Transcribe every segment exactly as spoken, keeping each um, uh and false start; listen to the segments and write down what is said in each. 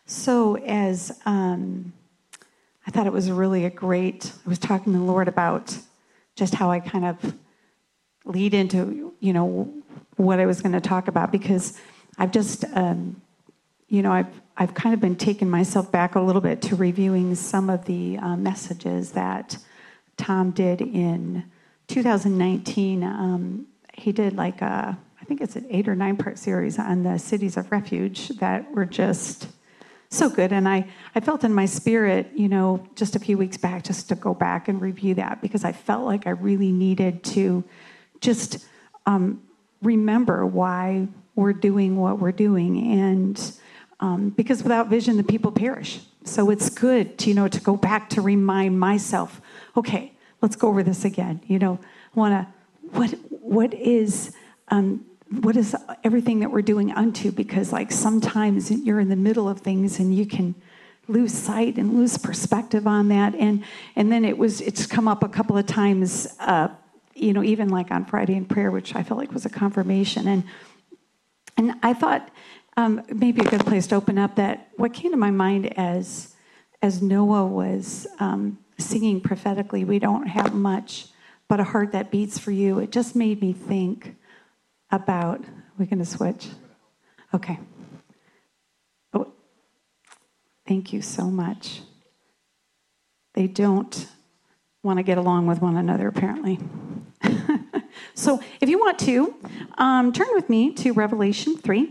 So as um, I thought it was really a great, I was talking to the Lord about just how I kind of lead into, you know, what I was going to talk about, because I've just, um, you know, I've, I've kind of been taking myself back a little bit to reviewing some of the uh, messages that Tom did in two thousand nineteen. Um, he did like a, I think it's an eight or nine part series on the cities of refuge that were just so good. And I, I felt in my spirit, you know, just a few weeks back, just to go back and review that, because I felt like I really needed to just um, remember why we're doing what we're doing. And um, because without vision, the people perish. So it's good to, you know, to go back to remind myself, okay, let's go over this again. You know, want to, what, what is, um, what is everything that we're doing unto? Because like sometimes you're in the middle of things and you can lose sight and lose perspective on that. And, and then it was, it's come up a couple of times, uh, you know, even like on Friday in prayer, which I felt like was a confirmation. And, and I thought um, maybe a good place to open up that what came to my mind as, as Noah was um, singing prophetically, we don't have much but a heart that beats for you. It just made me think about, we're going to switch? Okay. Oh, thank you so much. They don't want to get along with one another, apparently. So if you want to, um, turn with me to Revelation three.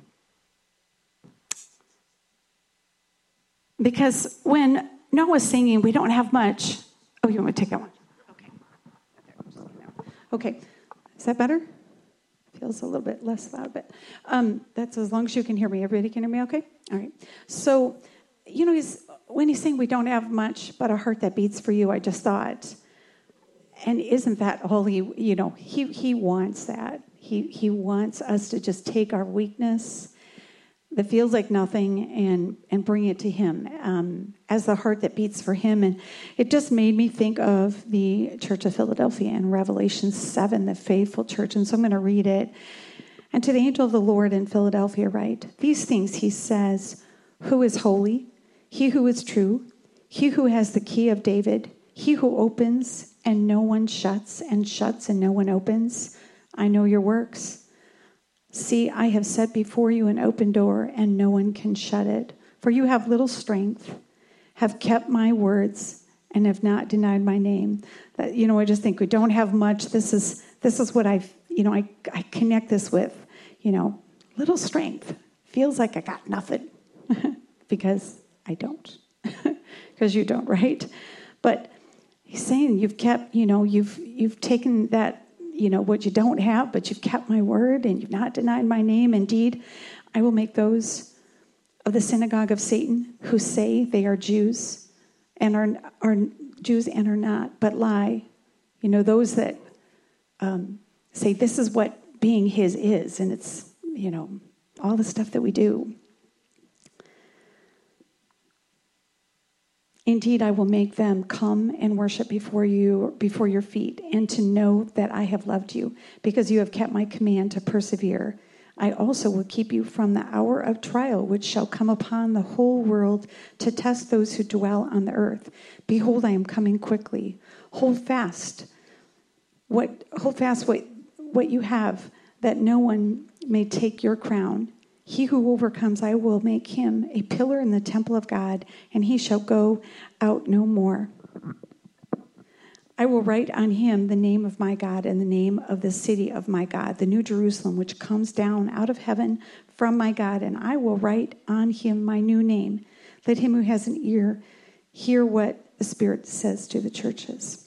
Because when Noah's singing, we don't have much. Oh, you want to take that one? Okay. Okay. Is that better? Feels a little bit less loud, but um, that's as long as you can hear me. Everybody can hear me okay? All right. So, you know, he's, when he's saying we don't have much but a heart that beats for you, I just thought, and isn't that all he, you know, he, he wants that. He, he wants us to just take our weakness that feels like nothing and, and bring it to him um, as the heart that beats for him. And it just made me think of the Church of Philadelphia in Revelation seven, the faithful church. And so I'm going to read it. And to the angel of the Lord in Philadelphia write, these things he says, who is holy, he who is true, he who has the key of David, he who opens and no one shuts, and shuts and no one opens. I know your works. See, I have set before you an open door, and no one can shut it. For you have little strength, have kept my words, and have not denied my name. That, you know, I just think we don't have much. This is this is what I've, you know, I, I connect this with, you know, little strength. Feels like I got nothing because I don't. Because you don't, right? But he's saying you've kept, you know, you've you've taken that, you know, what you don't have, but you've kept my word and you've not denied my name. Indeed, I will make those of the synagogue of Satan who say they are Jews and are, are Jews and are not, but lie. You know, those that um, say this is what being his is, and it's, you know, all the stuff that we do. Indeed, I will make them come and worship before you, before your feet, and to know that I have loved you, because you have kept my command to persevere. I also will keep you from the hour of trial, which shall come upon the whole world to test those who dwell on the earth. Behold, I am coming quickly. Hold fast what hold fast what what you have, that no one may take your crown. He who overcomes, I will make him a pillar in the temple of God, and he shall go out no more. I will write on him the name of my God and the name of the city of my God, the new Jerusalem, which comes down out of heaven from my God, and I will write on him my new name. Let him who has an ear hear what the Spirit says to the churches.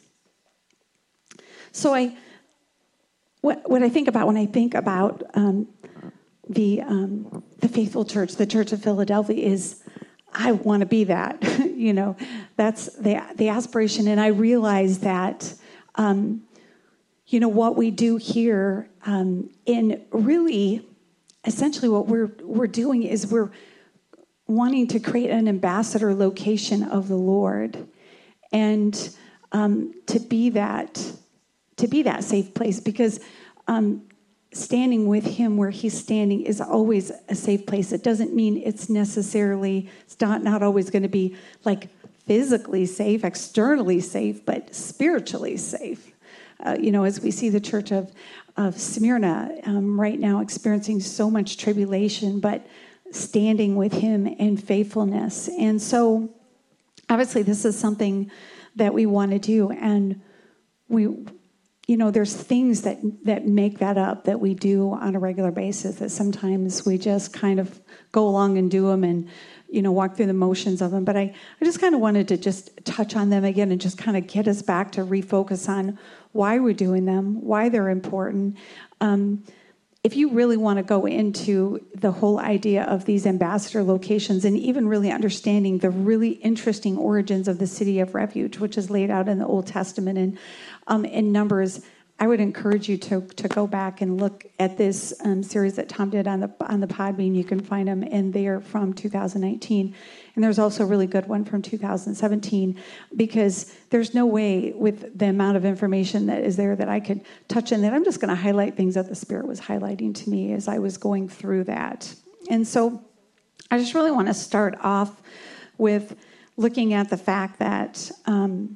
So I, what, what I think about when I think about um, the um, the faithful church, the Church of Philadelphia, is I want to be that. You know, that's the the aspiration. And I realize that, um, you know, what we do here, um, in really, essentially, what we're we're doing is we're wanting to create an ambassador location of the Lord, and um, to be that to be that safe place, because. Um, standing with him where he's standing is always a safe place. It doesn't mean it's necessarily, it's not, not always going to be like physically safe, externally safe, but spiritually safe. Uh, you know, as we see the church of, of Smyrna um, right now experiencing so much tribulation, but standing with him in faithfulness. And so obviously this is something that we want to do. And we, you know, there's things that, that make that up that we do on a regular basis that sometimes we just kind of go along and do them and, you know, walk through the motions of them. But I, I just kind of wanted to just touch on them again and just kind of get us back to refocus on why we're doing them, why they're important. Um, if you really want to go into the whole idea of these ambassador locations and even really understanding the really interesting origins of the city of refuge, which is laid out in the Old Testament and um, in Numbers, I would encourage you to to go back and look at this um, series that Tom did on the on the Podbean. You can find them in there from two thousand nineteen. And there's also a really good one from two thousand seventeen, because there's no way with the amount of information that is there that I could touch in that. I'm just going to highlight things that the Spirit was highlighting to me as I was going through that. And so I just really want to start off with looking at the fact that um,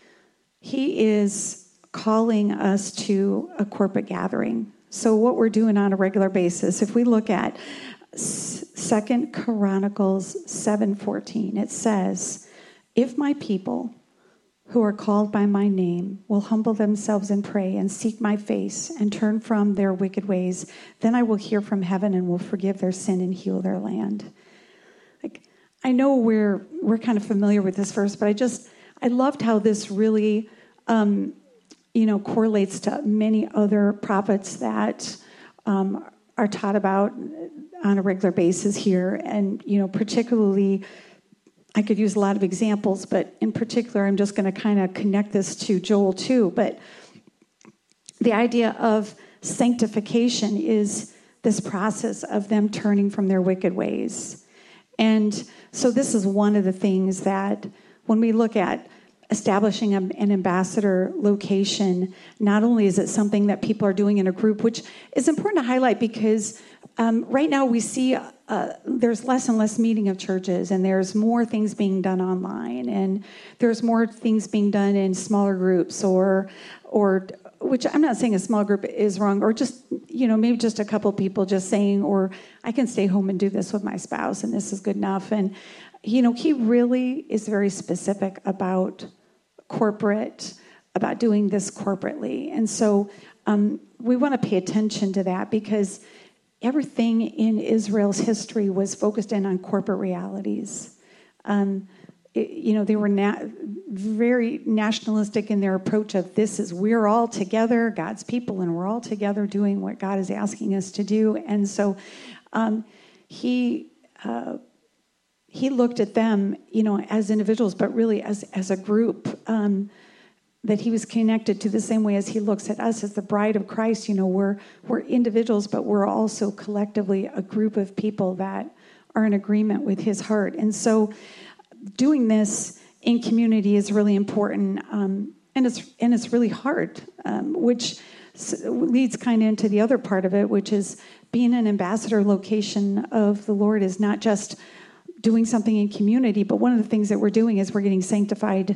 he is calling us to a corporate gathering. So what we're doing on a regular basis, if we look at Second Chronicles seven fourteen, it says, "If my people who are called by my name will humble themselves and pray and seek my face and turn from their wicked ways, then I will hear from heaven and will forgive their sin and heal their land." Like, I know we're we're kind of familiar with this verse, but I just I loved how this really um, you know correlates to many other prophets that um, are taught about on a regular basis here. And, you know, particularly, I could use a lot of examples, but in particular, I'm just going to kind of connect this to Joel too. But the idea of sanctification is this process of them turning from their wicked ways. And so this is one of the things that when we look at establishing a, an ambassador location, not only is it something that people are doing in a group, which is important to highlight because um, right now we see uh, there's less and less meeting of churches, and there's more things being done online, and there's more things being done in smaller groups, or, or which I'm not saying a small group is wrong, or just, you know, maybe just a couple people just saying, or I can stay home and do this with my spouse, and this is good enough. And, you know, he really is very specific about corporate, about doing this corporately. And so um, we want to pay attention to that because everything in Israel's history was focused in on corporate realities. Um, it, you know, they were na- very nationalistic in their approach of this is, we're all together, God's people, and we're all together doing what God is asking us to do. And so um, he... Uh, He looked at them, you know, as individuals, but really as as a group, um, that he was connected to the same way as he looks at us as the bride of Christ. You know, we're we're individuals, but we're also collectively a group of people that are in agreement with his heart. And so doing this in community is really important, um, and it's and it's really hard, um, which leads kind of into the other part of it, which is being an ambassador location of the Lord is not just doing something in community, but one of the things that we're doing is we're getting sanctified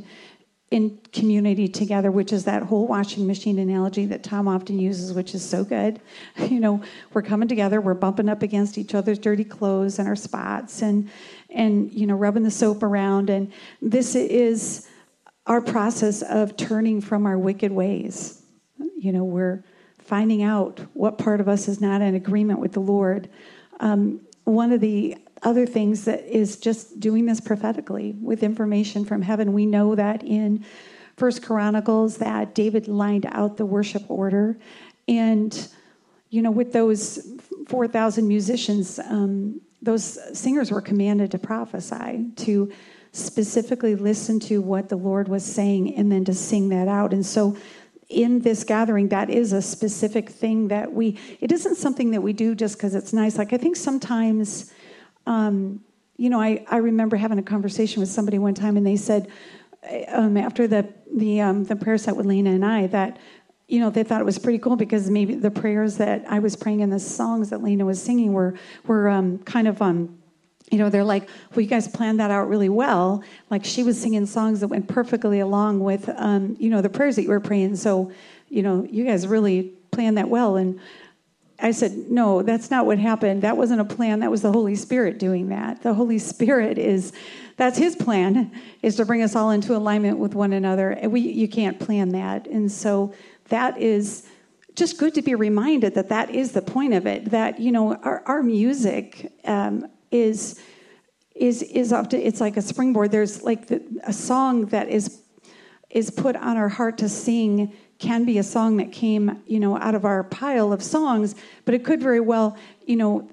in community together, which is that whole washing machine analogy that Tom often uses, which is so good. You know, we're coming together, we're bumping up against each other's dirty clothes and our spots and, and you know, rubbing the soap around. And this is our process of turning from our wicked ways. You know, we're finding out what part of us is not in agreement with the Lord. Um, one of the other things that is just doing this prophetically with information from heaven. We know that in First Chronicles that David lined out the worship order. And, you know, with those four thousand musicians, um, those singers were commanded to prophesy, to specifically listen to what the Lord was saying and then to sing that out. And so in this gathering, that is a specific thing that we, it isn't something that we do just because it's nice. Like I think sometimes... Um, you know, I, I remember having a conversation with somebody one time, and they said um, after the the um, the prayer set with Lena and I that you know, they thought it was pretty cool because maybe the prayers that I was praying and the songs that Lena was singing were were um, kind of, um, you know, they're like, well, you guys planned that out really well. Like she was singing songs that went perfectly along with, um, you know, the prayers that you were praying. So, you know, you guys really planned that well. And I said, no, that's not what happened. That wasn't a plan. That was the Holy Spirit doing that. The Holy Spirit is, that's his plan, is to bring us all into alignment with one another. And we, you can't plan that. And so that is just good to be reminded that that is the point of it, that, you know, our, our music um, is, is, is often, it's like a springboard. There's like the, a song that is, is put on our heart to sing can be a song that came, you know, out of our pile of songs, but it could very well, you know,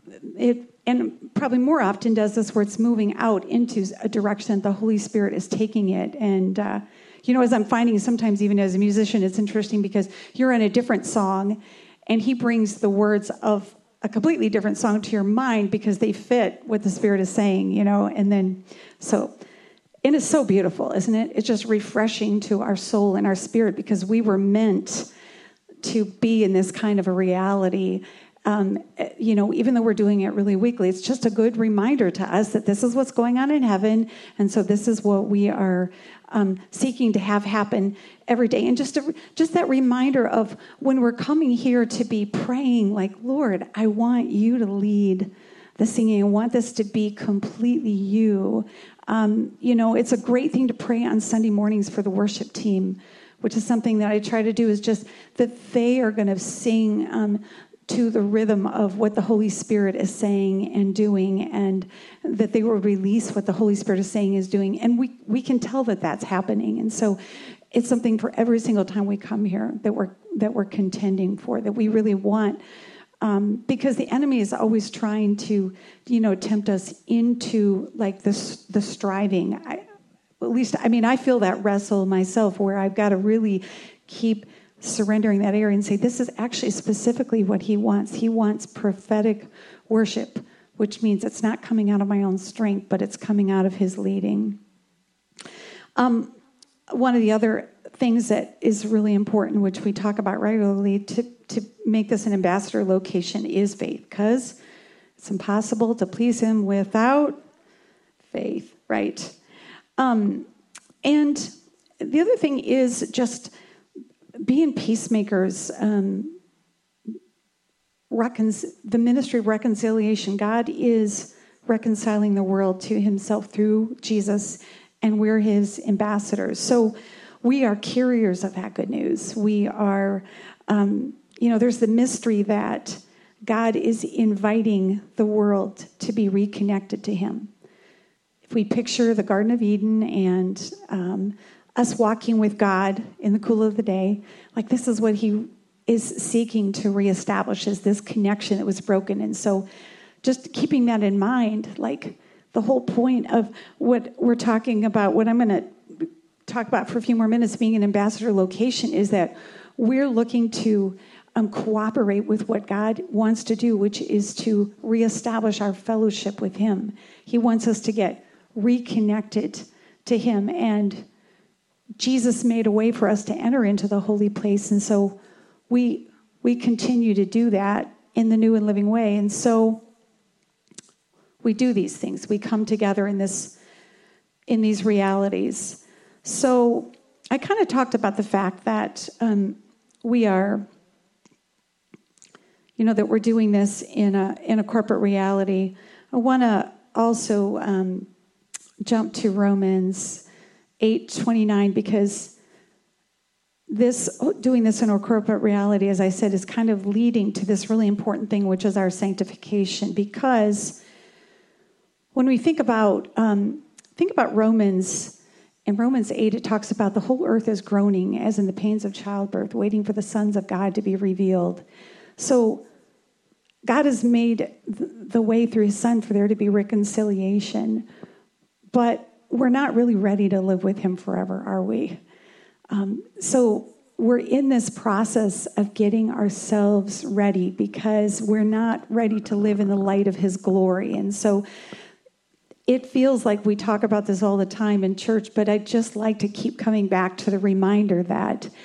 it, and probably more often does this where it's moving out into a direction the Holy Spirit is taking it. And, uh, you know, as I'm finding sometimes even as a musician, it's interesting because you're in a different song and he brings the words of a completely different song to your mind because they fit what the Spirit is saying, you know, and then so... And it's so beautiful, isn't it? It's just refreshing to our soul and our spirit because we were meant to be in this kind of a reality. Um, you know, even though we're doing it really weekly, it's just a good reminder to us that this is what's going on in heaven. And so this is what we are um, seeking to have happen every day. And just, a, just that reminder of when we're coming here to be praying, like, Lord, I want you to lead the singing. I want this to be completely you. Um, you know, it's a great thing to pray on Sunday mornings for the worship team, which is something that I try to do, is just that they are going to sing um, to the rhythm of what the Holy Spirit is saying and doing, and that they will release what the Holy Spirit is saying is doing. And we, we can tell that that's happening. And so it's something for every single time we come here that we're, that we're contending for, that we really want. Um, because the enemy is always trying to, you know, tempt us into like this, the striving. I, at least, I mean, I feel that wrestle myself where I've got to really keep surrendering that area and say, this is actually specifically what he wants. He wants prophetic worship, which means it's not coming out of my own strength, but it's coming out of his leading. Um, one of the other things that is really important, which we talk about regularly to, to make this an ambassador location, is faith, because it's impossible to please him without faith, right? Um, and the other thing is just being peacemakers, um, recon- the ministry of reconciliation. God is reconciling the world to himself through Jesus, and we're his ambassadors. So we are carriers of that good news. We are, um, you know, there's the mystery that God is inviting the world to be reconnected to him. If we picture the Garden of Eden and um, us walking with God in the cool of the day, like this is what he is seeking to reestablish, is this connection that was broken. And so just keeping that in mind, like the whole point of what we're talking about, what I'm going to talk about for a few more minutes, being an ambassador location, is that we're looking to um, cooperate with what God wants to do, which is to reestablish our fellowship with him. He wants us to get reconnected to him, and Jesus made a way for us to enter into the holy place, and so we we continue to do that in the new and living way. And so we do these things. We come together in this in these realities. So I kind of talked about the fact that um, we are, you know, that we're doing this in a in a corporate reality. I want to also um, jump to Romans eight twenty-nine, because this doing this in a corporate reality, as I said, is kind of leading to this really important thing, which is our sanctification. Because when we think about um, think about Romans. In Romans eight, it talks about the whole earth is groaning, as in the pains of childbirth, waiting for the sons of God to be revealed. So God has made the way through his son for there to be reconciliation. But we're not really ready to live with him forever, are we? Um, so we're in this process of getting ourselves ready, because we're not ready to live in the light of his glory. And so it feels like we talk about this all the time in church, but I just like to keep coming back to the reminder that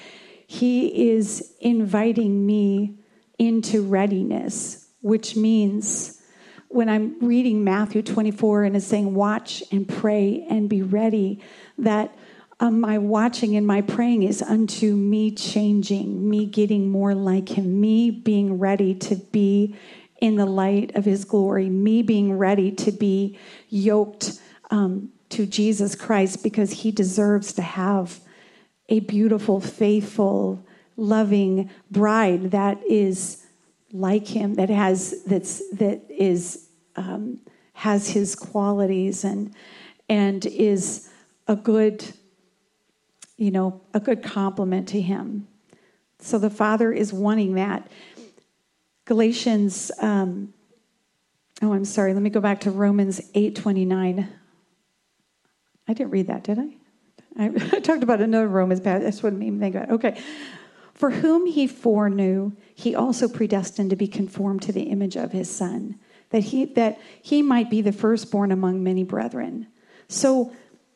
he is inviting me into readiness, which means when I'm reading Matthew twenty-four and it's saying, watch and pray and be ready, that um, my watching and my praying is unto me changing, me getting more like him, me being ready to be in the light of his glory, me being ready to be yoked um, to Jesus Christ, because he deserves to have a beautiful, faithful, loving bride that is like him, that has that's that is um, has his qualities and and is a good, you know, a good complement to him. So the Father is wanting that. Galatians, um, oh, I'm sorry. Let me go back to Romans eight twenty-nine. I didn't read that, did I? I, I talked about another Romans passage. I just wouldn't even think about it. Okay. For whom he foreknew, he also predestined to be conformed to the image of his Son, that he that he might be the firstborn among many brethren. So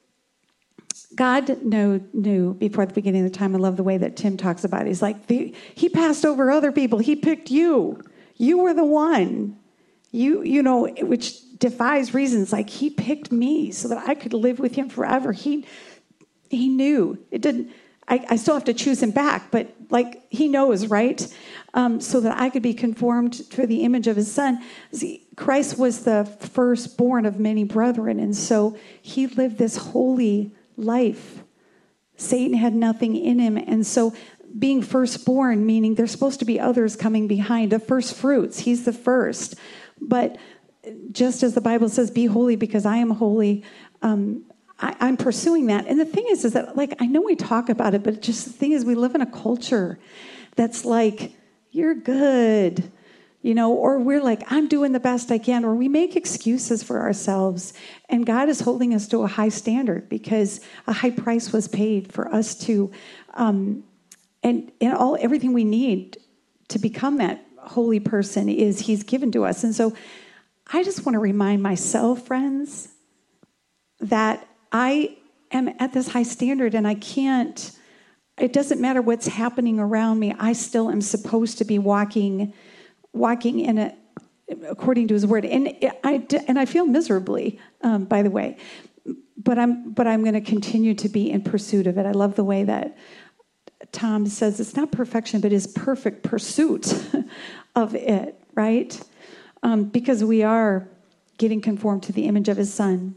God know, knew before the beginning of the time. I love the way that Tim talks about it. He's like, the, he passed over other people. He picked you. You were the one. You, you know, which defies reasons. Like, he picked me so that I could live with him forever. He, he knew. It didn't. I, I still have to choose him back, but like, he knows, right? Um, so that I could be conformed to the image of his Son. See, Christ was the firstborn of many brethren, and so he lived this holy life. Satan had nothing in him. And so being firstborn, meaning there's supposed to be others coming behind, the first fruits. He's the first. But just as the Bible says, be holy because I am holy, um, I, I'm pursuing that. And the thing is, is that, like, I know we talk about it, but just the thing is, we live in a culture that's like, you're good. You know, or we're like, I'm doing the best I can, or we make excuses for ourselves. And God is holding us to a high standard because a high price was paid for us to, um, and, and all everything we need to become that holy person is he's given to us. And so I just want to remind myself, friends, that I am at this high standard and I can't, it doesn't matter what's happening around me. I still am supposed to be walking walking in it according to his word. And I, and I feel miserably, um, by the way, but I'm, but I'm going to continue to be in pursuit of it. I love the way that Tom says it's not perfection, but his perfect pursuit of it, right? Um, because we are getting conformed to the image of his Son.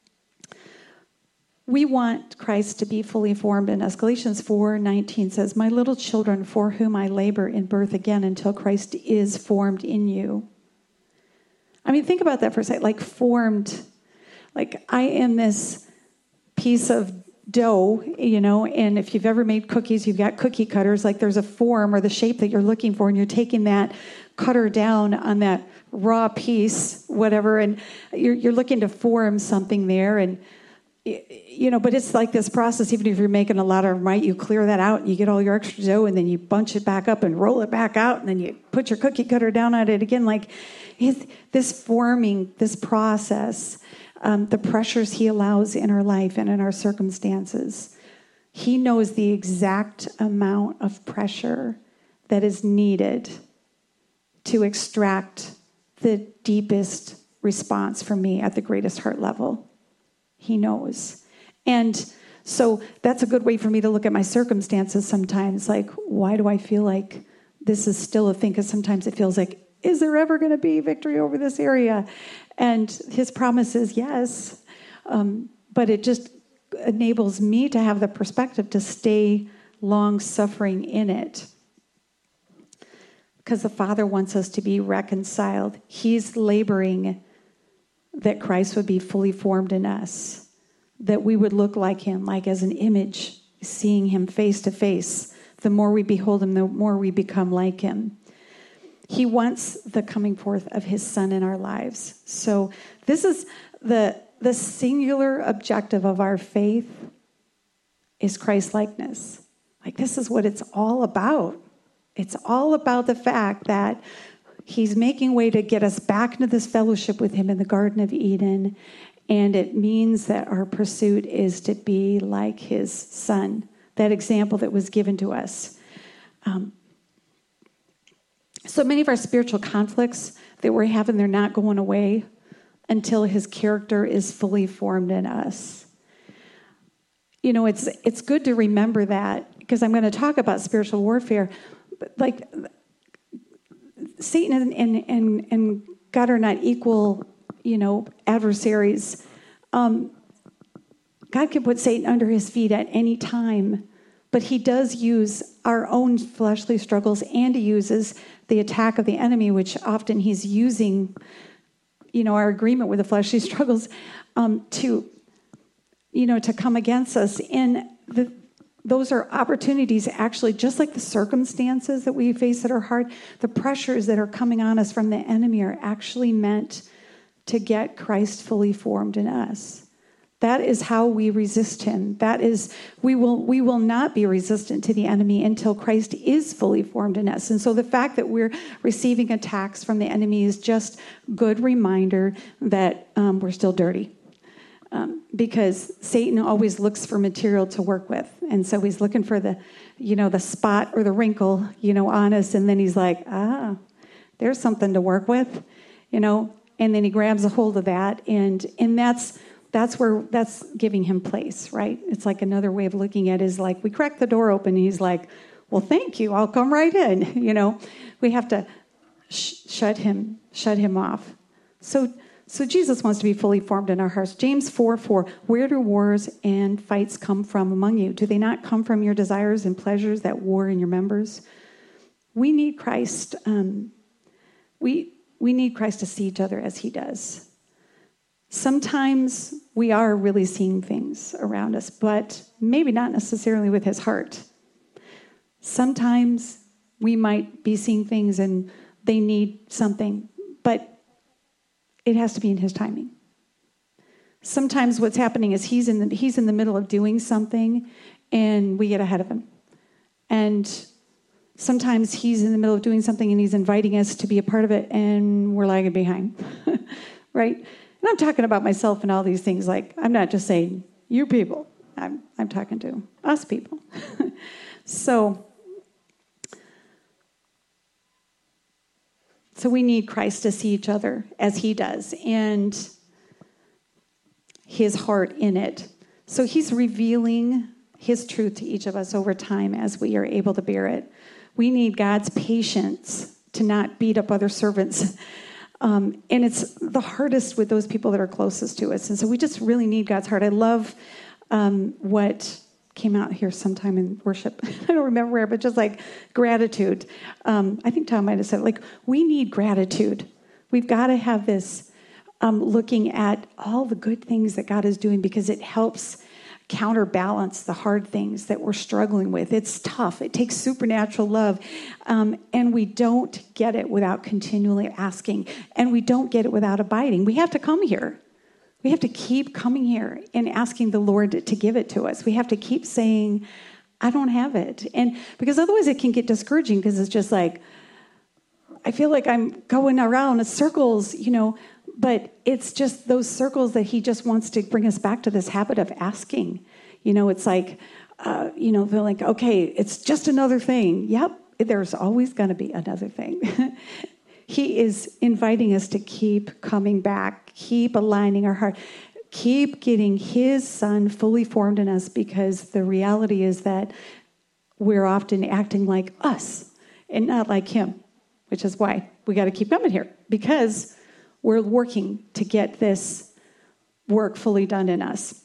We want Christ to be fully formed in us. Galatians four nineteen says, my little children, for whom I labor in birth again until Christ is formed in you. I mean, think about that for a second. Like, formed, like I am this piece of dough, you know, and if you've ever made cookies, you've got cookie cutters, like there's a form or the shape that you're looking for, and you're taking that cutter down on that raw piece, whatever, and you're, you're looking to form something there, and you know, but it's like this process. Even if you're making a lot of, right, you clear that out and you get all your extra dough and then you bunch it back up and roll it back out and then you put your cookie cutter down on it again. Like his, this forming, this process, um, the pressures he allows in our life and in our circumstances. He knows the exact amount of pressure that is needed to extract the deepest response from me at the greatest heart level. He knows. And so that's a good way for me to look at my circumstances sometimes. Like, why do I feel like this is still a thing? Because sometimes it feels like, is there ever going to be victory over this area? And his promise is yes. Um, but it just enables me to have the perspective to stay long-suffering in it. Because the Father wants us to be reconciled. He's laboring that Christ would be fully formed in us, that we would look like him, like as an image, seeing him face to face. The more we behold him, the more we become like him. He wants the coming forth of his Son in our lives. So this is the, the singular objective of our faith is Christ-likeness. Like, this is what it's all about. It's all about the fact that he's making way to get us back into this fellowship with him in the Garden of Eden. And it means that our pursuit is to be like his Son, that example that was given to us. Um, so many of our spiritual conflicts that we're having, they're not going away until his character is fully formed in us. You know, it's it's good to remember that, because I'm going to talk about spiritual warfare. But like, Satan and, and, and, and God are not equal, you know, adversaries. Um, God can put Satan under his feet at any time, but he does use our own fleshly struggles, and he uses the attack of the enemy, which often he's using, you know, our agreement with the fleshly struggles um, to, you know, to come against us. And the, those are opportunities, actually, just like the circumstances that we face that are hard, the pressures that are coming on us from the enemy are actually meant to get Christ fully formed in us. That is how we resist him. That is, we will we will not be resistant to the enemy until Christ is fully formed in us. And so the fact that we're receiving attacks from the enemy is just good reminder that um, we're still dirty. Um, because Satan always looks for material to work with. And so he's looking for the, you know, the spot or the wrinkle, you know, on us. And then he's like, ah, there's something to work with, you know. And then he grabs a hold of that. And and that's that's where, that's giving him place, right? It's like another way of looking at it is like, we crack the door open. And he's like, well, thank you. I'll come right in. You know, we have to sh- shut him, shut him off. So So Jesus wants to be fully formed in our hearts. James four four, where do wars and fights come from among you? Do they not come from your desires and pleasures that war in your members? We need Christ. Um, we we need Christ to see each other as he does. Sometimes we are really seeing things around us, but maybe not necessarily with his heart. Sometimes we might be seeing things and they need something, but it has to be in his timing. Sometimes what's happening is he's in the he's in the middle of doing something, and we get ahead of him. And sometimes he's in the middle of doing something, and he's inviting us to be a part of it, and we're lagging behind, right? And I'm talking about myself and all these things. Like, I'm not just saying you people. I'm I'm talking to us people. so. So we need Christ to see each other as he does, and his heart in it. So he's revealing his truth to each of us over time as we are able to bear it. We need God's patience to not beat up other servants. Um, and it's the hardest with those people that are closest to us. And so we just really need God's heart. I love um, what came out here sometime in worship. I don't remember where, but just like gratitude. Um, I think Tom might have said, like, we need gratitude. We've got to have this um, looking at all the good things that God is doing, because it helps counterbalance the hard things that we're struggling with. It's tough. It takes supernatural love. Um, and we don't get it without continually asking. And we don't get it without abiding. We have to come here. We have to keep coming here and asking the Lord to give it to us. We have to keep saying, I don't have it. And because otherwise it can get discouraging, because it's just like, I feel like I'm going around in circles, you know, but it's just those circles that he just wants to bring us back to this habit of asking. You know, it's like, uh, you know, they're like, okay, it's just another thing. Yep, there's always going to be another thing. He is inviting us to keep coming back, keep aligning our heart, keep getting his son fully formed in us, because the reality is that we're often acting like us and not like him, which is why we got to keep coming here, because we're working to get this work fully done in us.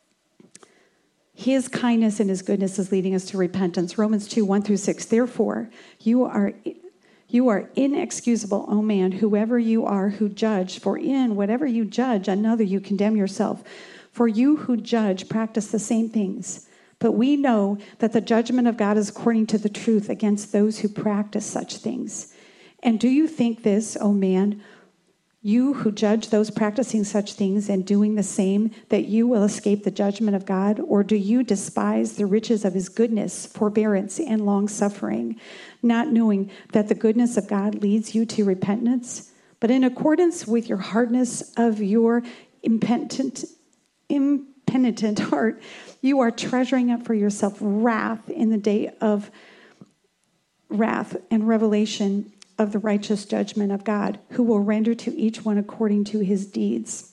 His kindness and his goodness is leading us to repentance. Romans two, one through six. Therefore, you are... You are inexcusable, O man, whoever you are who judge, for in whatever you judge another, you condemn yourself. For you who judge practice the same things. But we know that the judgment of God is according to the truth against those who practice such things. And do you think this, O man, you who judge those practicing such things and doing the same, that you will escape the judgment of God? Or do you despise the riches of his goodness, forbearance, and long-suffering, not knowing that the goodness of God leads you to repentance? But in accordance with your hardness of your impenitent, impenitent heart, you are treasuring up for yourself wrath in the day of wrath and revelation of the righteous judgment of God, who will render to each one according to his deeds.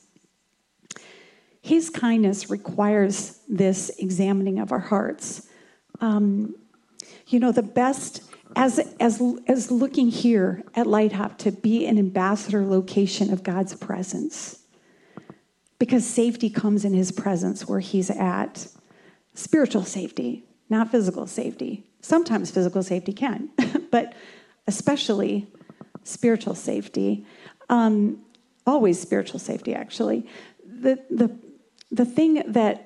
His kindness requires this examining of our hearts. Um, you know, the best, as, as, as looking here at Lighthop to be an ambassador location of God's presence, because safety comes in his presence where he's at. Spiritual safety, not physical safety. Sometimes physical safety can, but especially spiritual safety. Um, always spiritual safety, actually. The, the, the thing that,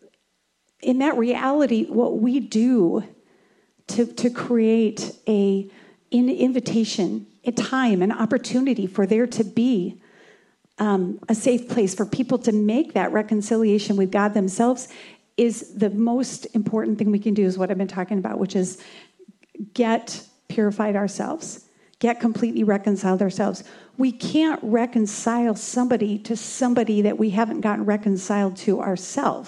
in that reality, what we do to, to create a an invitation, a time, an opportunity for there to be um, a safe place for people to make that reconciliation with God themselves is the most important thing we can do, is what I've been talking about, which is get purified ourselves, get completely reconciled ourselves. We can't reconcile somebody to somebody that we haven't gotten reconciled to ourselves.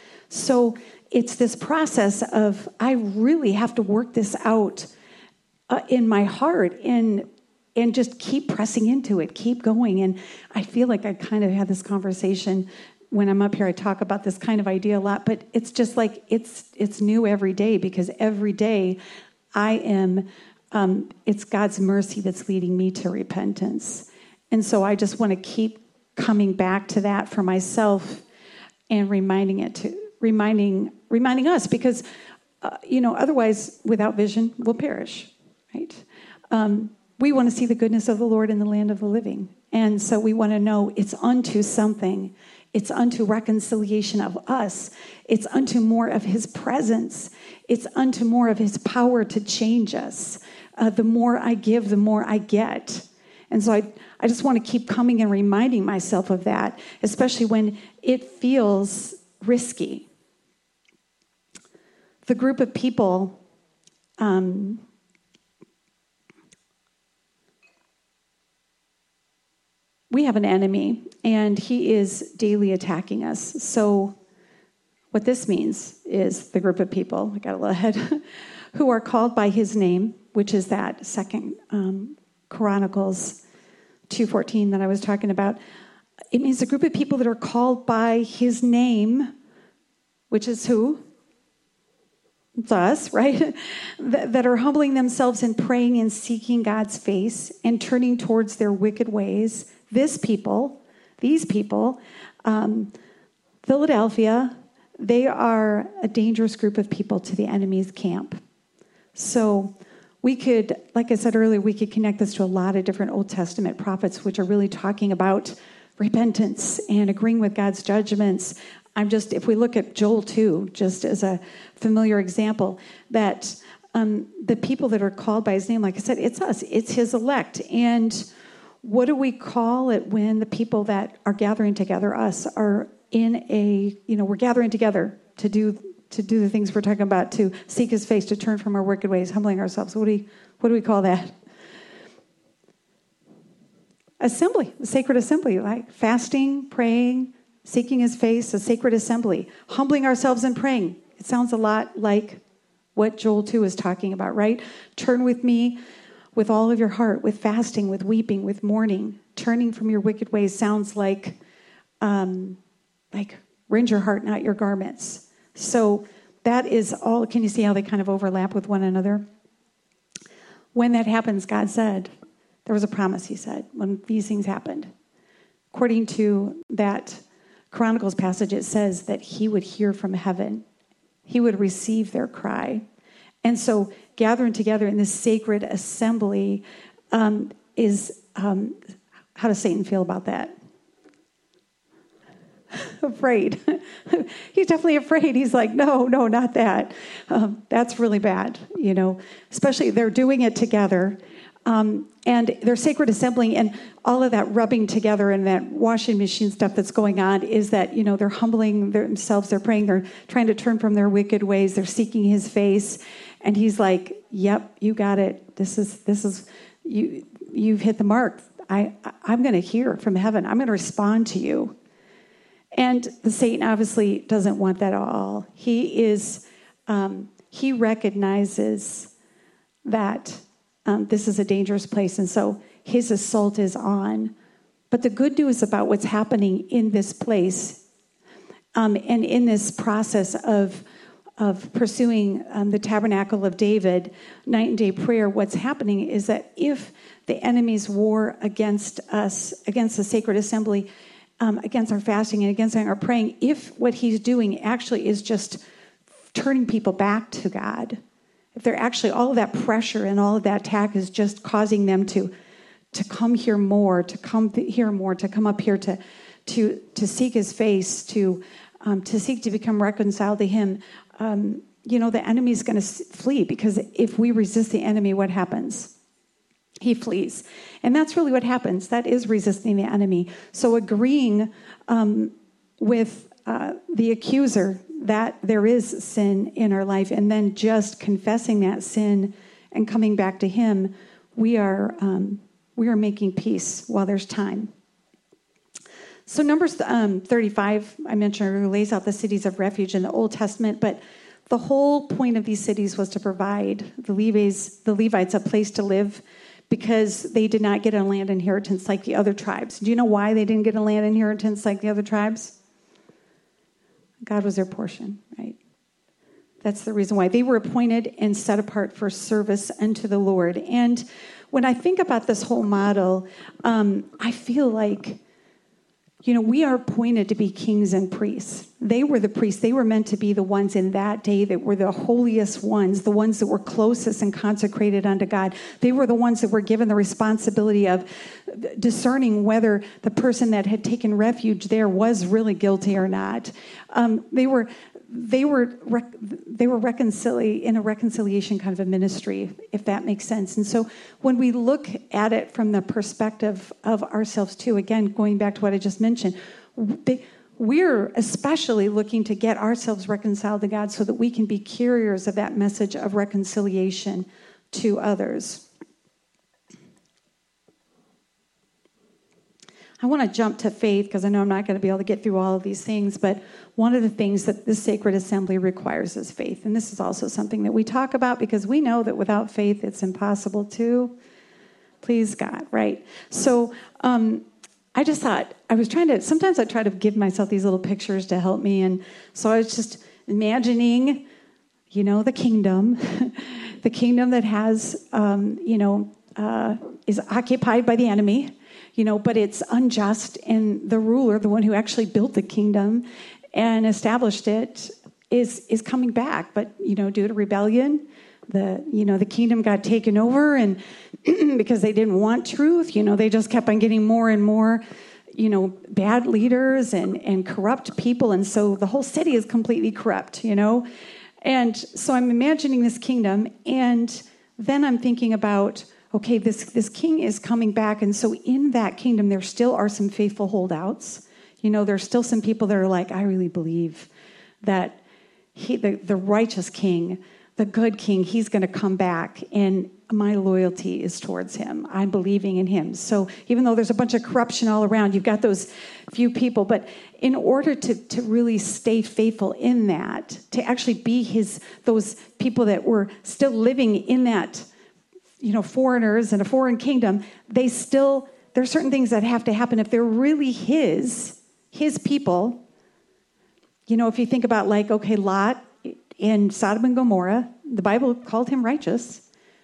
So it's this process of, I really have to work this out uh, in my heart and and just keep pressing into it, keep going. And I feel like I kind of had this conversation when I'm up here. I talk about this kind of idea a lot, but it's just like it's it's new every day, because every day I am, um, it's God's mercy that's leading me to repentance. And so I just want to keep coming back to that for myself and reminding it to, reminding, reminding us, because, uh, you know, otherwise without vision we'll perish, right? Um, we want to see the goodness of the Lord in the land of the living. And so we want to know it's unto something. It's unto reconciliation of us. It's unto more of his presence. It's unto more of his power to change us. Uh, the more I give, the more I get. And so I, I just want to keep coming and reminding myself of that, especially when it feels risky. The group of people, um, we have an enemy, and he is daily attacking us. So what this means is the group of people, I got a little ahead, who are called by his name, which is that second um, Chronicles two fourteen that I was talking about. It means a group of people that are called by his name, which is who? It's us, right? that, that are humbling themselves and praying and seeking God's face and turning towards their wicked ways. This people, these people, um, Philadelphia, they are a dangerous group of people to the enemy's camp. So we could, like I said earlier, we could connect this to a lot of different Old Testament prophets, which are really talking about repentance and agreeing with God's judgments. I'm just, if we look at Joel two, just as a familiar example, that um, the people that are called by his name, like I said, it's us, it's his elect. And what do we call it when the people that are gathering together, us, are in a, you know, we're gathering together to do to do the things we're talking about, to seek his face, to turn from our wicked ways, humbling ourselves. What do we, what do we call that? Assembly, a sacred assembly, like fasting, praying, seeking his face, a sacred assembly, humbling ourselves and praying. It sounds a lot like what Joel two is talking about, right? Turn with me with all of your heart, with fasting, with weeping, with mourning. Turning from your wicked ways sounds like, um, like rend your heart, not your garments. So that is all. Can you see how they kind of overlap with one another? When that happens, God said, there was a promise, he said, when these things happened. According to that Chronicles passage, it says that he would hear from heaven. He would receive their cry. And so gathering together in this sacred assembly um, is, um, how does Satan feel about that? Afraid. He's definitely afraid. He's like, no, no, not that. Um, that's really bad, you know, especially they're doing it together. Um, and they're sacred assembling, and all of that rubbing together and that washing machine stuff that's going on is that, you know, they're humbling themselves, they're praying, they're trying to turn from their wicked ways, they're seeking his face. And he's like, yep, you got it. This is, this is, you, you've hit the mark. I, I'm going to hear from heaven. I'm going to respond to you. And the Satan obviously doesn't want that at all. He is, um, he recognizes that um, this is a dangerous place, and so his assault is on. But the good news about what's happening in this place um, and in this process of of pursuing um, the tabernacle of David, night and day prayer, what's happening is that if the enemy's war against us, against the sacred assembly, um, against our fasting and against our praying, if what he's doing actually is just turning people back to God, if they're actually, all of that pressure and all of that attack is just causing them to to come here more, to come here more, to come up here to to to seek his face, to um, to seek to become reconciled to him, um, you know, the enemy's going to flee, because if we resist the enemy, what happens? He flees. And that's really what happens. That is resisting the enemy. So agreeing um, with uh, the accuser that there is sin in our life, and then just confessing that sin and coming back to him, we are um, we are making peace while there's time. So Numbers um, thirty-five, I mentioned earlier, lays out the cities of refuge in the Old Testament, but the whole point of these cities was to provide the Levites, the Levites a place to live, because they did not get a land inheritance like the other tribes. Do you know why they didn't get a land inheritance like the other tribes? God was their portion, right? That's the reason why. They were appointed and set apart for service unto the Lord. And when I think about this whole model, um, I feel like, you know, we are appointed to be kings and priests. They were the priests. They were meant to be the ones in that day that were the holiest ones, the ones that were closest and consecrated unto God. They were the ones that were given the responsibility of discerning whether the person that had taken refuge there was really guilty or not. Um, they were they were rec- they were reconcili- in a reconciliation kind of a ministry, if that makes sense. And so when we look at it from the perspective of ourselves too, again, going back to what I just mentioned, they, we're especially looking to get ourselves reconciled to God so that we can be carriers of that message of reconciliation to others. I want to jump to faith, because I know I'm not going to be able to get through all of these things, but one of the things that this sacred assembly requires is faith. And this is also something that we talk about, because we know that without faith it's impossible to please God, right? So um, I just thought, I was trying to, sometimes I try to give myself these little pictures to help me. And so I was just imagining, you know, the kingdom, the kingdom that has, um, you know, uh, is occupied by the enemy. You know, but it's unjust, and the ruler, the one who actually built the kingdom and established it, is is coming back. But, you know, due to rebellion, the you know the kingdom got taken over, and because they didn't want truth, you know, they just kept on getting more and more, you know, bad leaders and and corrupt people, and so the whole city is completely corrupt, you know. And so I'm imagining this kingdom, and then I'm thinking about, okay, this, this king is coming back, and so in that kingdom, there still are some faithful holdouts. You know, there's still some people that are like, I really believe that he, the, the righteous king, the good king, he's going to come back, and my loyalty is towards him. I'm believing in him. So even though there's a bunch of corruption all around, you've got those few people, but in order to, to really stay faithful in that, to actually be his, those people that were still living in that, you know, foreigners in a foreign kingdom, they still, there are certain things that have to happen if they're really his, his people. You know, if you think about, like, okay, Lot in Sodom and Gomorrah, the Bible called him righteous.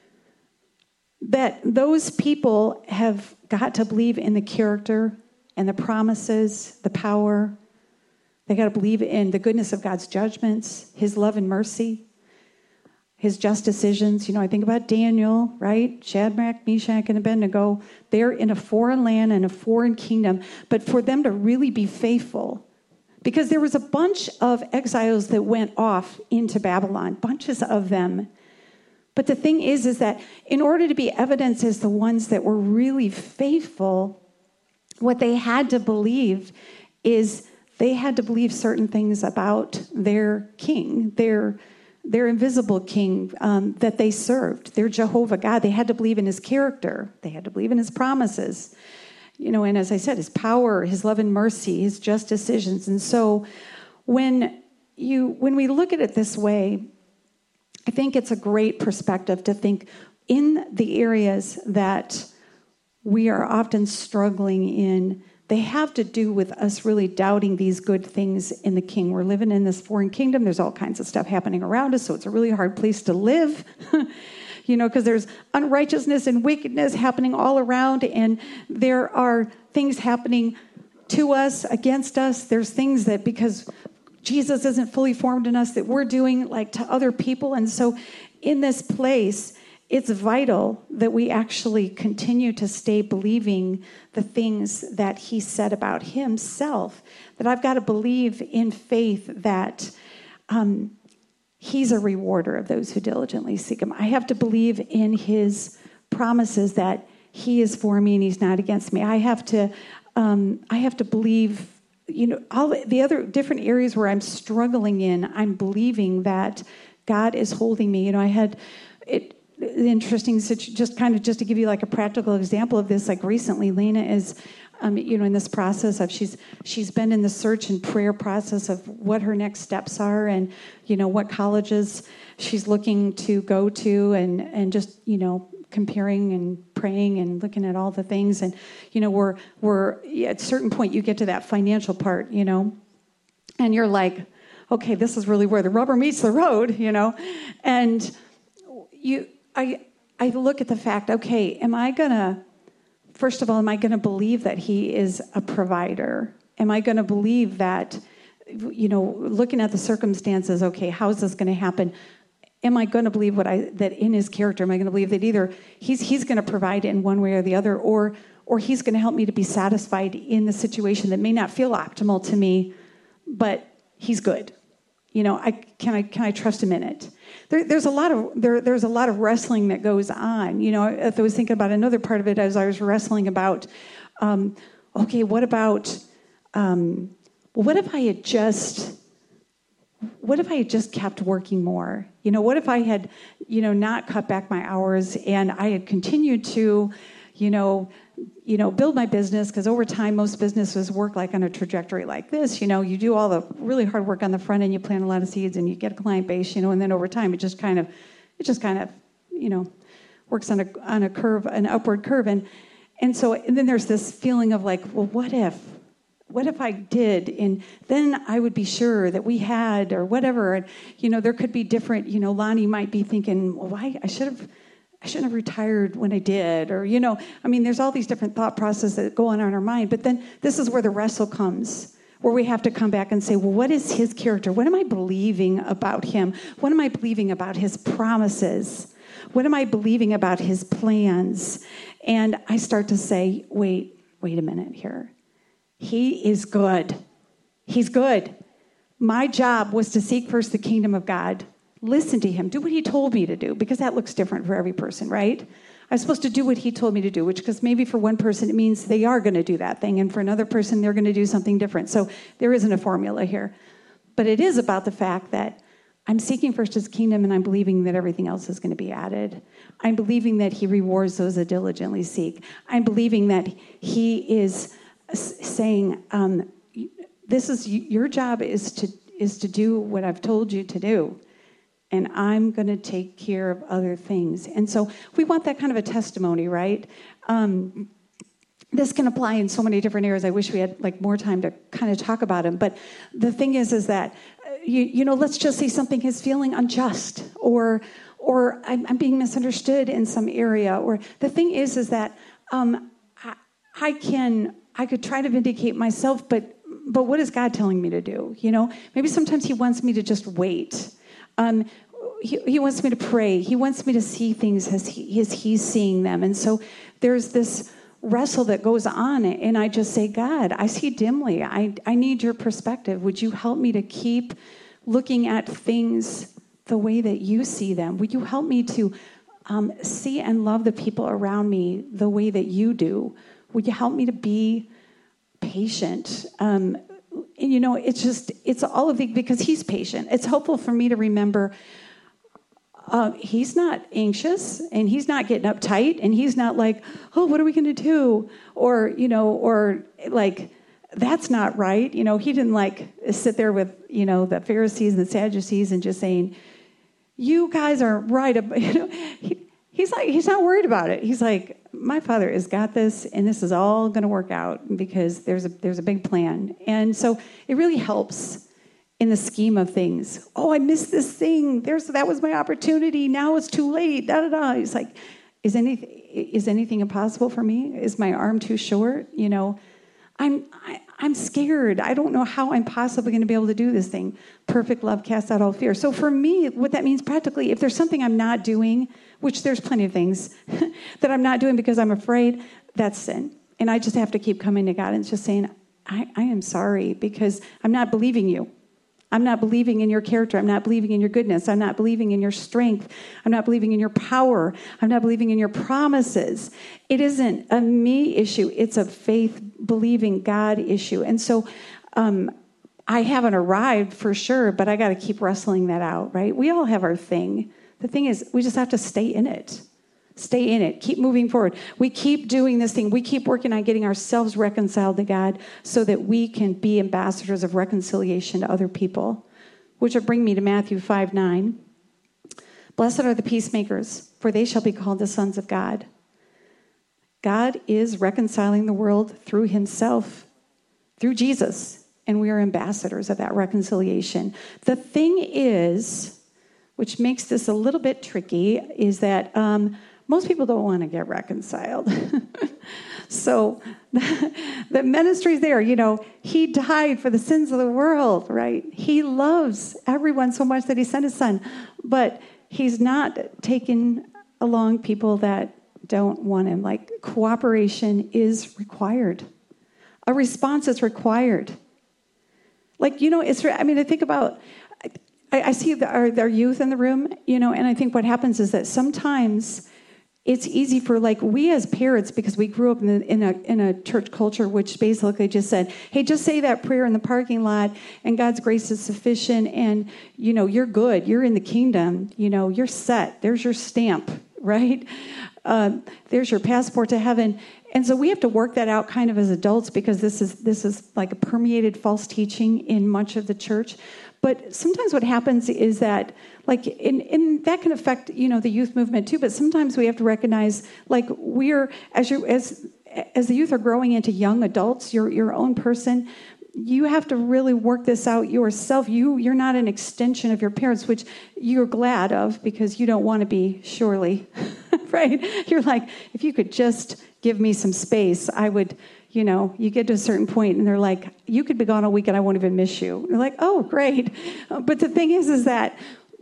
That those people have got to believe in the character and the promises, the power. They got to believe in the goodness of God's judgments, his love and mercy, his just decisions. You know, I think about Daniel, right? Shadrach, Meshach, and Abednego. They're in a foreign land and a foreign kingdom. But for them to really be faithful, because there was a bunch of exiles that went off into Babylon, bunches of them. But the thing is, is that in order to be evidence as the ones that were really faithful, what they had to believe is they had to believe certain things about their king, their their invisible king um, that they served, their Jehovah God. They had to believe in his character. They had to believe in his promises. You know, and as I said, his power, his love and mercy, his just decisions. And so when you when we look at it this way, I think it's a great perspective to think, in the areas that we are often struggling in, they have to do with us really doubting these good things in the King. We're living in this foreign kingdom. There's all kinds of stuff happening around us, so it's a really hard place to live, you know, because there's unrighteousness and wickedness happening all around, and there are things happening to us, against us. There's things that, because Jesus isn't fully formed in us, that we're doing like to other people. And so in this place, it's vital that we actually continue to stay believing the things that he said about himself, that I've got to believe in faith that um, he's a rewarder of those who diligently seek him. I have to believe in his promises that he is for me and he's not against me. I have to, um, I have to believe, you know, all the other different areas where I'm struggling in, I'm believing that God is holding me. You know, I had it. Interesting, just kind of just to give you like a practical example of this, like recently Lena is, um, you know, in this process of she's she's been in the search and prayer process of what her next steps are, and you know what colleges she's looking to go to, and and just you know comparing and praying and looking at all the things, and you know we're we're at a certain point you get to that financial part, you know, and you're like, okay, this is really where the rubber meets the road, you know, and you. I I look at the fact, okay, am I going to, first of all, am I going to believe that he is a provider? Am I going to believe that, you know, looking at the circumstances, okay, how is this going to happen? Am I going to believe what I, that in his character, am I going to believe that either he's he's going to provide in one way or the other, or or he's going to help me to be satisfied in the situation that may not feel optimal to me, but he's good. You know, I can I can I trust him in it? There, there's a lot of there, there's a lot of wrestling that goes on. You know, if I was thinking about another part of it as I was wrestling about, um, okay, what about, um, well, what if I had just, what if I had just kept working more? You know, what if I had, you know, not cut back my hours and I had continued to, you know, you know, build my business, because over time, most businesses work like on a trajectory like this. You know, you do all the really hard work on the front end, you plant a lot of seeds and you get a client base, you know, and then over time, it just kind of, it just kind of, you know, works on a, on a curve, an upward curve. And, and so, and then there's this feeling of like, well, what if, what if I did? And then I would be sure that we had, or whatever. And, you know, there could be different, you know, Lonnie might be thinking, well, why, I should have, I shouldn't have retired when I did, or, you know, I mean, there's all these different thought processes that go on in our mind, but then this is where the wrestle comes, where we have to come back and say, well, what is his character? What am I believing about him? What am I believing about his promises? What am I believing about his plans? And I start to say, wait, wait a minute here. He is good. He's good. My job was to seek first the kingdom of God. Listen to him. Do what he told me to do, because that looks different for every person, right? I'm supposed to do what he told me to do, which, because maybe for one person it means they are going to do that thing, and for another person they're going to do something different. So there isn't a formula here. But it is about the fact that I'm seeking first his kingdom, and I'm believing that everything else is going to be added. I'm believing that he rewards those that diligently seek. I'm believing that he is saying, um, this is your job is to is to do what I've told you to do. And I'm going to take care of other things. And so we want that kind of a testimony, right? Um, this can apply in so many different areas. I wish we had like more time to kind of talk about them. But the thing is, is that, uh, you, you know, let's just say something is feeling unjust, or or I'm, I'm being misunderstood in some area. Or the thing is, is that um, I, I can, I could try to vindicate myself, but but what is God telling me to do? You know, maybe sometimes he wants me to just wait. Um, he, he wants me to pray. He wants me to see things as, he, as he's seeing them. And so there's this wrestle that goes on, and I just say, God, I see dimly. I, I need your perspective. Would you help me to keep looking at things the way that you see them? Would you help me to um, see and love the people around me the way that you do? Would you help me to be patient? Um, And, you know, it's just, it's all of the, because he's patient. It's helpful for me to remember uh, he's not anxious, and he's not getting uptight, and he's not like, oh, what are we going to do? Or, you know, or like, that's not right. You know, he didn't like sit there with, you know, the Pharisees and the Sadducees and just saying, you guys are right. You know, he, he's like, he's not worried about it. He's like, my Father has got this, and this is all going to work out because there's a there's a big plan. And so it really helps in the scheme of things. Oh, I missed this thing. There's that was my opportunity. Now it's too late. Da da da. He's like, is anything is anything impossible for me? Is my arm too short? You know, I'm I, I'm scared. I don't know how I'm possibly going to be able to do this thing. Perfect love casts out all fear. So for me, what that means practically, if there's something I'm not doing, which there's plenty of things that I'm not doing because I'm afraid, that's sin. And I just have to keep coming to God and just saying, I, I am sorry because I'm not believing you. I'm not believing in your character. I'm not believing in your goodness. I'm not believing in your strength. I'm not believing in your power. I'm not believing in your promises. It isn't a me issue. It's a faith believing God issue. And so um, I haven't arrived for sure, but I got to keep wrestling that out, right? We all have our thing. The thing is, we just have to stay in it. Stay in it. Keep moving forward. We keep doing this thing. We keep working on getting ourselves reconciled to God so that we can be ambassadors of reconciliation to other people, which will bring me to Matthew five nine. Blessed are the peacemakers, for they shall be called the sons of God. God is reconciling the world through himself, through Jesus, and we are ambassadors of that reconciliation. The thing is, which makes this a little bit tricky, is that um, most people don't want to get reconciled. So the ministry's there. You know, he died for the sins of the world, right? He loves everyone so much that he sent his son. But he's not taking along people that don't want him. Like, cooperation is required. A response is required. Like, you know, it's, I mean, I think about, I, I see the, our, our youth in the room, you know, and I think what happens is that sometimes it's easy for, like, we as parents, because we grew up in, the, in a in a church culture which basically just said, hey, just say that prayer in the parking lot and God's grace is sufficient and, you know, you're good. You're in the kingdom. You know, you're set. There's your stamp, right? Uh, there's your passport to heaven. And so we have to work that out kind of as adults because this is this is like a permeated false teaching in much of the church. But sometimes what happens is that, like, in, in that can affect, you know, the youth movement too. But sometimes we have to recognize, like, we're as you as as the youth are growing into young adults, your your own person, you have to really work this out yourself. You you're not an extension of your parents, which you're glad of because you don't want to be, surely, right? You're like, if you could just give me some space, I would. You know, you get to a certain point and they're like, you could be gone a week and I won't even miss you. And you're like, oh, great. But the thing is, is that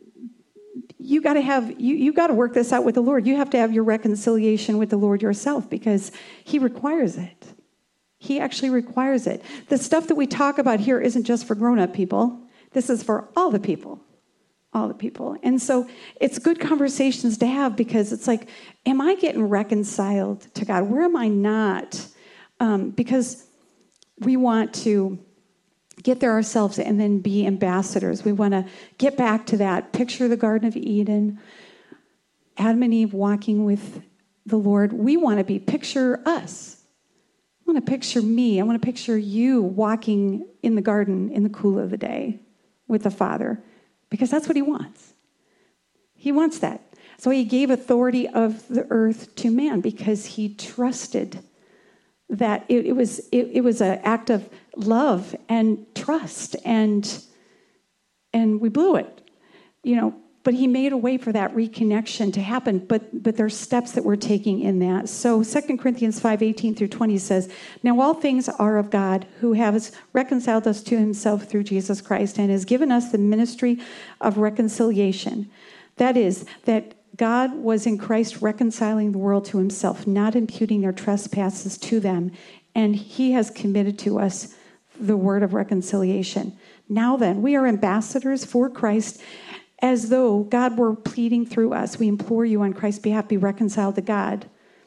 you got to have, you, you got to work this out with the Lord. You have to have your reconciliation with the Lord yourself because he requires it. He actually requires it. The stuff that we talk about here isn't just for grown-up people. This is for all the people. All the people. And so it's good conversations to have because it's like, am I getting reconciled to God? Where am I not? Um, because we want to get there ourselves and then be ambassadors. We want to get back to that. Picture the Garden of Eden, Adam and Eve walking with the Lord. We want to be, picture us. I want to picture me. I want to picture you walking in the garden in the cool of the day with the Father, because that's what he wants. He wants that. So he gave authority of the earth to man because he trusted that it, it was it, it was an act of love and trust, and and we blew it, you know. But he made a way for that reconnection to happen. But but there's steps that we're taking in that. So Second Corinthians five eighteen through twenty says, "Now all things are of God, who has reconciled us to himself through Jesus Christ, and has given us the ministry of reconciliation. That is, that God was in Christ reconciling the world to himself, not imputing their trespasses to them, and he has committed to us the word of reconciliation. Now then, we are ambassadors for Christ, as though God were pleading through us. We implore you on Christ's behalf, be reconciled to God."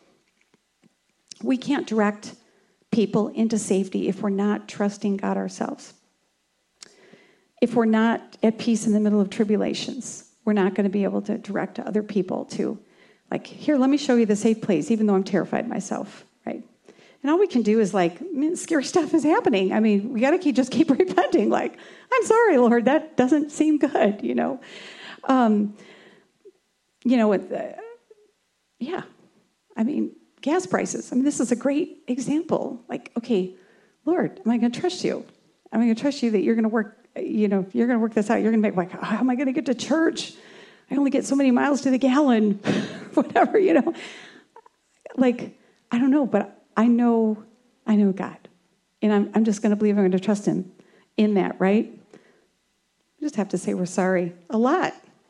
We can't direct people into safety if we're not trusting God ourselves. If we're not at peace in the middle of tribulations, we're not going to be able to direct other people to, like, here, let me show you the safe place, even though I'm terrified myself, right? And all we can do is, like, man, scary stuff is happening. I mean, we got to keep just keep repenting. Like, I'm sorry, Lord, that doesn't seem good, you know. Um, you know, with, uh, Yeah. I mean, gas prices. I mean, this is a great example. Like, okay, Lord, am I going to trust you? Am I going to trust you that you're going to work, you know, you're going to work this out. You're going to make, like, how am I going to get to church? I only get so many miles to the gallon, whatever, you know. Like, I don't know, but I know, I know God. And I'm, I'm just going to believe I'm going to trust him in that, right? We just have to say we're sorry a lot.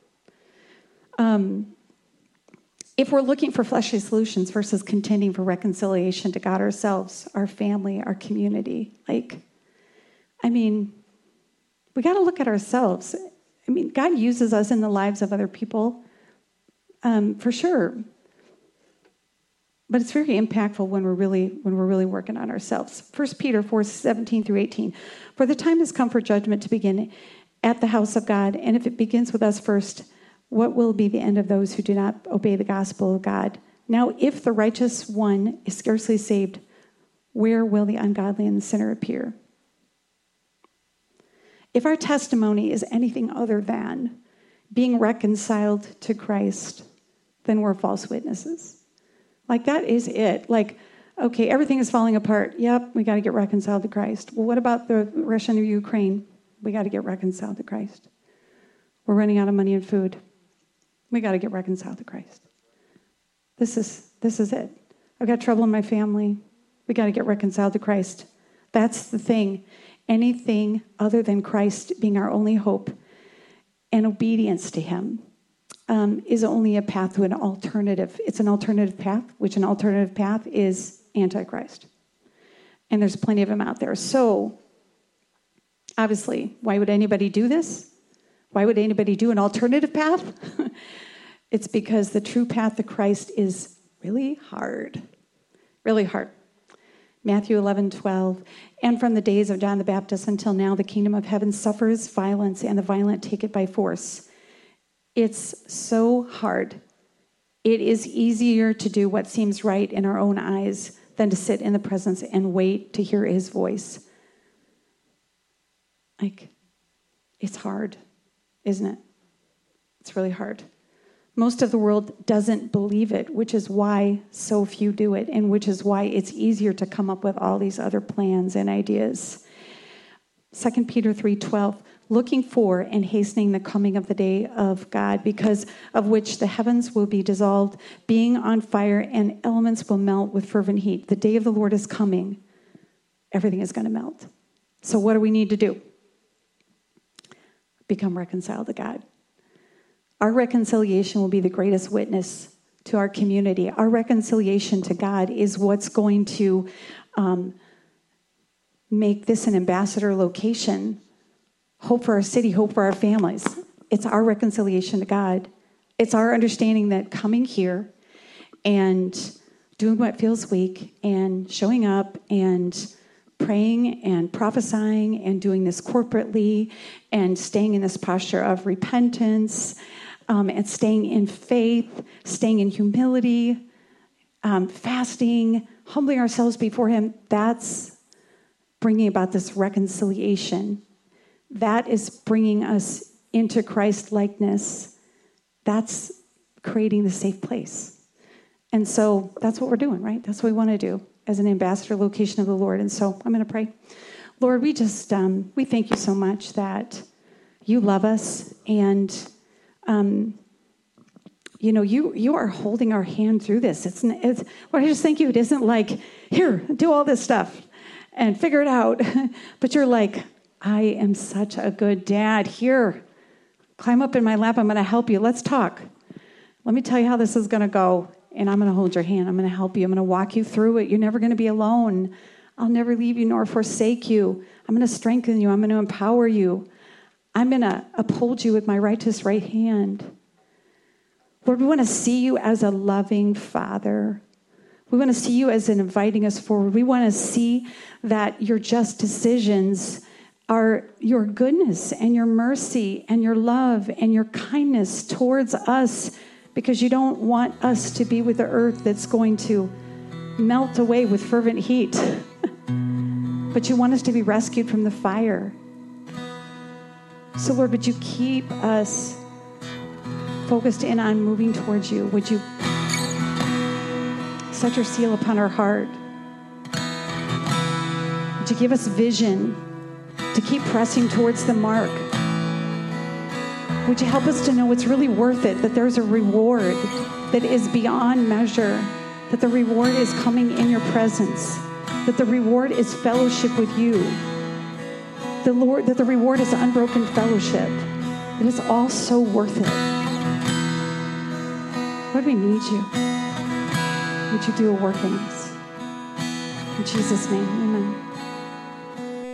Um, if we're looking for fleshly solutions versus contending for reconciliation to God ourselves, our family, our community, like, I mean, we got to look at ourselves. I mean, God uses us in the lives of other people, um, for sure. But it's very impactful when we're really when we're really working on ourselves. First Peter four, seventeen through eighteen. For the time has come for judgment to begin at the house of God, and if it begins with us first, what will be the end of those who do not obey the gospel of God? Now, if the righteous one is scarcely saved, where will the ungodly and the sinner appear? If our testimony is anything other than being reconciled to Christ, then we're false witnesses. Like, that is it. Like, okay, everything is falling apart. Yep, we got to get reconciled to Christ. Well, what about the Russia and Ukraine? We got to get reconciled to Christ. We're running out of money and food. We got to get reconciled to Christ. This is this is it. I've got trouble in my family. We got to get reconciled to Christ. That's the thing. Anything other than Christ being our only hope and obedience to him um, is only a path to an alternative. It's an alternative path, which an alternative path is Antichrist. And there's plenty of them out there. So, obviously, why would anybody do this? Why would anybody do an alternative path? It's because the true path to Christ is really hard. Really hard. Matthew eleven, twelve. And from the days of John the Baptist until now, the kingdom of heaven suffers violence, and the violent take it by force. It's so hard. It is easier to do what seems right in our own eyes than to sit in the presence and wait to hear his voice. Like, it's hard, isn't it? It's really hard. Most of the world doesn't believe it, which is why so few do it, and which is why it's easier to come up with all these other plans and ideas. Second Peter three twelve, looking for and hastening the coming of the day of God, because of which the heavens will be dissolved, being on fire, and elements will melt with fervent heat. The day of the Lord is coming. Everything is going to melt. So what do we need to do? Become reconciled to God. Our reconciliation will be the greatest witness to our community. Our reconciliation to God is what's going to um, make this an ambassador location. Hope for our city, hope for our families. It's our reconciliation to God. It's our understanding that coming here and doing what feels weak and showing up and praying and prophesying and doing this corporately and staying in this posture of repentance um, and staying in faith, staying in humility, um, fasting, humbling ourselves before him, that's bringing about this reconciliation. That is bringing us into Christ-likeness. That's creating the safe place. And so that's what we're doing, right? That's what we want to do as an ambassador location of the Lord. And so I'm going to pray. Lord, we just, um, we thank you so much that you love us. And, um, you know, you you are holding our hand through this. It's, it's well, I just thank you. It isn't like, here, do all this stuff and figure it out. But you're like, I am such a good dad. Here, climb up in my lap. I'm going to help you. Let's talk. Let me tell you how this is going to go. And I'm going to hold your hand. I'm going to help you. I'm going to walk you through it. You're never going to be alone. I'll never leave you nor forsake you. I'm going to strengthen you. I'm going to empower you. I'm going to uphold you with my righteous right hand. Lord, we want to see you as a loving Father. We want to see you as an inviting us forward. We want to see that your just decisions are your goodness and your mercy and your love and your kindness towards us, because you don't want us to be with the earth that's going to melt away with fervent heat. But you want us to be rescued from the fire. So, Lord, would you keep us focused in on moving towards you? Would you Set your seal upon our heart. To give us vision to keep pressing towards the mark. Would you help us to know it's really worth it, that there's a reward that is beyond measure, that the reward is coming in your presence, that the reward is fellowship with you, the Lord, that the reward is unbroken fellowship. It is all so worth it. Lord, we need you. Would you do a work in us? In Jesus' name, amen.